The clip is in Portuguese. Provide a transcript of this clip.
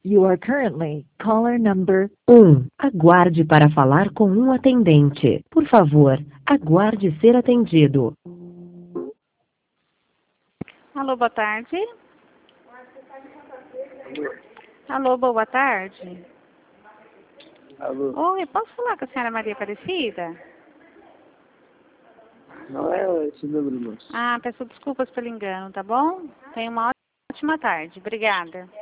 You are currently caller number 1. Aguarde para falar com um atendente. Por favor, aguarde ser atendido. Alô, boa tarde. Alô, boa tarde. Alô? Oi, posso falar com a senhora Maria Aparecida? Não é esse número, moço. Ah, peço desculpas pelo engano, tá bom? Tenha uma ótima tarde. Obrigada.